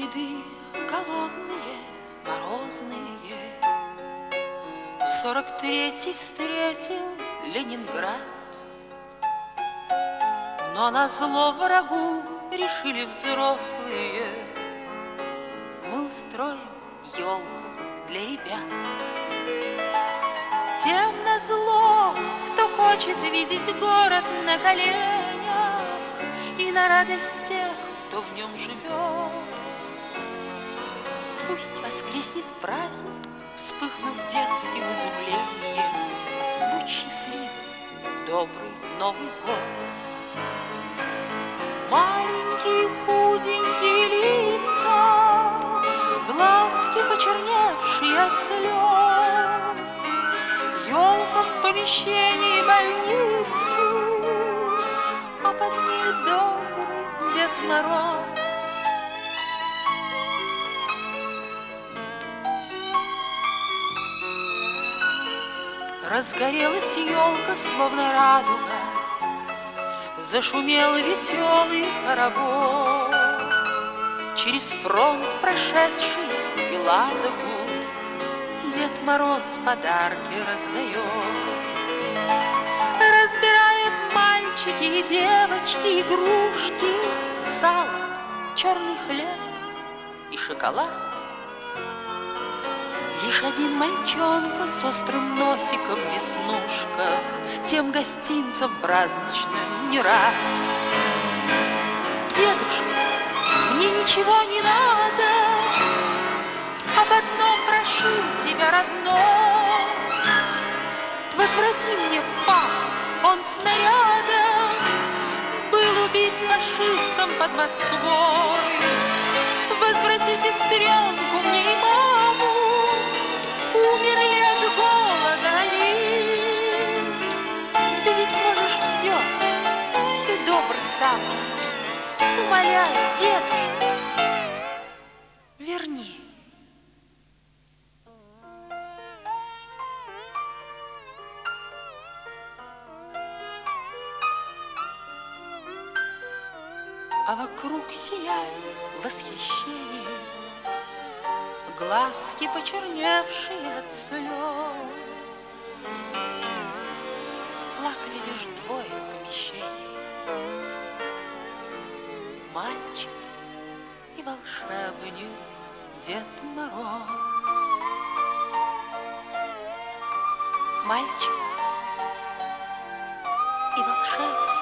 Ряды голодные, морозные, 43-й встретил Ленинград. Но назло врагу решили взрослые: мы устроим елку для ребят. Тем назло, кто хочет видеть город на коленях и на радость тех, кто в нем живет. Пусть воскреснет праздник, вспыхнув детским изумлением. Будь счастлив, добрый Новый год. Маленькие худенькие лица, глазки почерневшие от слез, елка в помещении больницы, а под ней добрый Дед Мороз. Разгорелась елка, словно радуга, зашумел веселый хоровод. Через фронт прошедший и Ладогу Дед Мороз подарки раздает. Разбирают мальчики и девочки игрушки, сало, черный хлеб и шоколад. Лишь один мальчонка с острым носиком в веснушках тем гостинцам праздничным не рад. Дедушка, мне ничего не надо, об одном прошу тебя, родной. Возврати мне папу, он снарядом был убит фашистом под Москвой. Возврати сестренку мне и маму, умерли от голода они. Ты ведь можешь все, ты добрый сам. Умоляю, дедушка, верни. А вокруг сияли восхищение глазки, почерневшие от слез. Плакали лишь двое в помещении: мальчик и волшебник Дед Мороз. Мальчик и волшебник